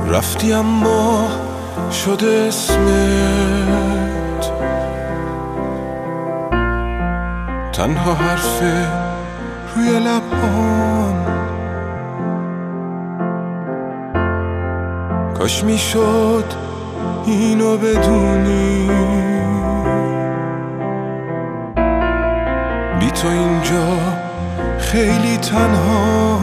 رفتی اما شده اسمت تنها حرف روی لبام. کاش میشد اینو بدونی، بی تو اینجا خیلی تنها.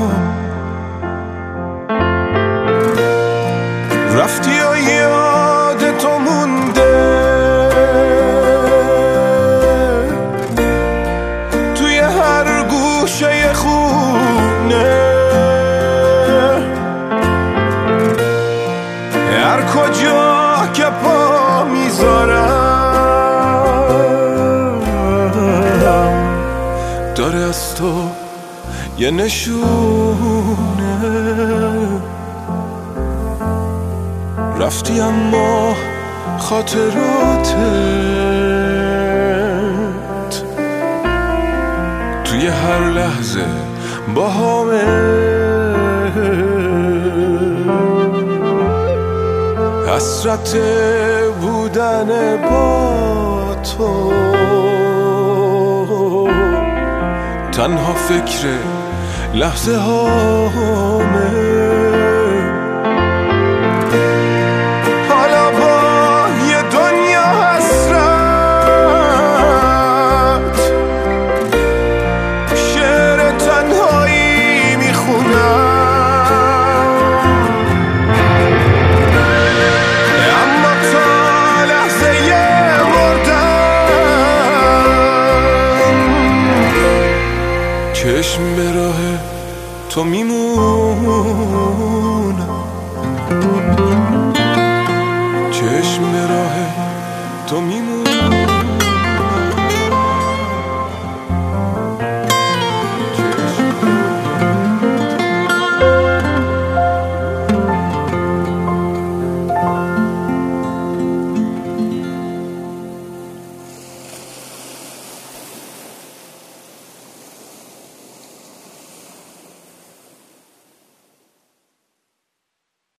رفتی و یاد تو مونده توی هر گوشه خونه، هر کجا که پا میذارم داره از تو یه نشونه. رفتی اما خاطراتت توی هر لحظه با همه، حسرت بودن با تو تنها فکر لحظه هامه. چشم به راه تو میمونم، چشم به راه تو میمونم.